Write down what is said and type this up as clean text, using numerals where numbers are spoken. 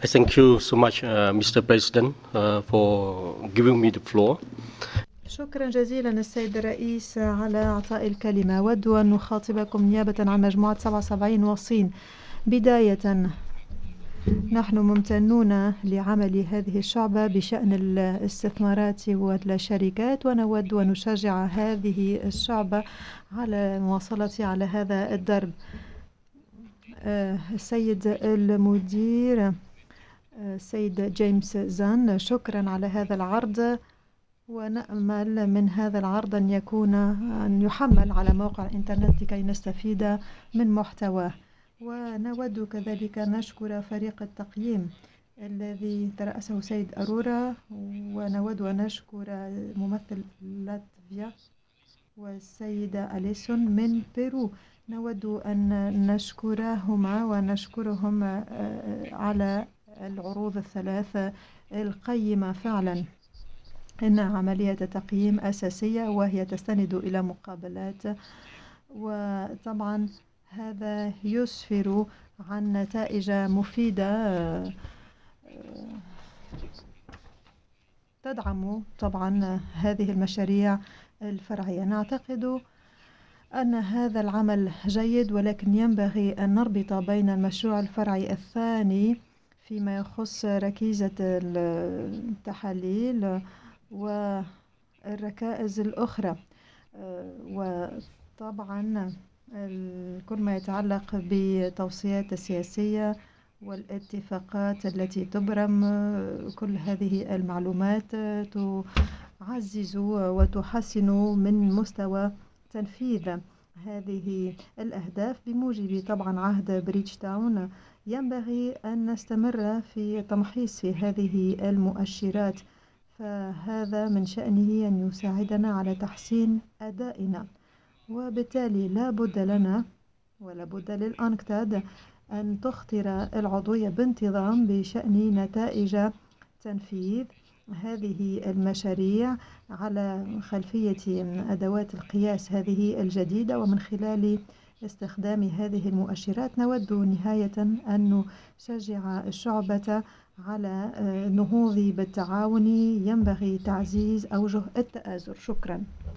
I thank you so much, Mr. President, for giving me the floor. شكرا جزيلا السيد الرئيس على إعطاء الكلمة. أود أن نخاطبكم نيابة عن مجموعة 77 وصين. بداية نحن ممتنون لعمل هذه الشعبة بشأن الاستثمارات والشركات، ونود أن نشجع هذه الشعبة على المواصلة على هذا الدرب. السيد المدير السيد جيمس زان، شكرا على هذا العرض، ونأمل من هذا العرض أن يحمل على موقع الإنترنت لكي نستفيد من محتواه. ونود كذلك نشكر فريق التقييم الذي ترأسه سيد أرورا، ونود أن نشكر ممثل لاتفيا والسيدة أليسون من بيرو. نود أن نشكرهما ونشكرهم على العروض الثلاثة القيمة فعلا. إنها عملية تقييم أساسية وهي تستند إلى مقابلات، وطبعا هذا يسفر عن نتائج مفيدة تدعم طبعا هذه المشاريع الفرعية. نعتقد أن هذا العمل جيد، ولكن ينبغي أن نربط بين المشروع الفرعي الثاني فيما يخص ركيزة التحاليل والركائز الأخرى، وطبعا كل ما يتعلق بالتوصيات السياسية والاتفاقات التي تبرم. كل هذه المعلومات تعزز وتحسن من مستوى تنفيذ هذه الأهداف بموجب طبعا عهد بريدج تاون. ينبغي أن نستمر في تمحيص هذه المؤشرات، فهذا من شأنه أن يساعدنا على تحسين أدائنا، وبالتالي لا بد لنا ولا بد للأنكتاد أن تخطر العضوية بانتظام بشأن نتائج تنفيذ هذه المشاريع على خلفية أدوات القياس هذه الجديدة. ومن خلال استخدام هذه المؤشرات نود نهاية أن نشجع الشعبة على النهوض بالتعاون. ينبغي تعزيز أوجه التآزر. شكرا.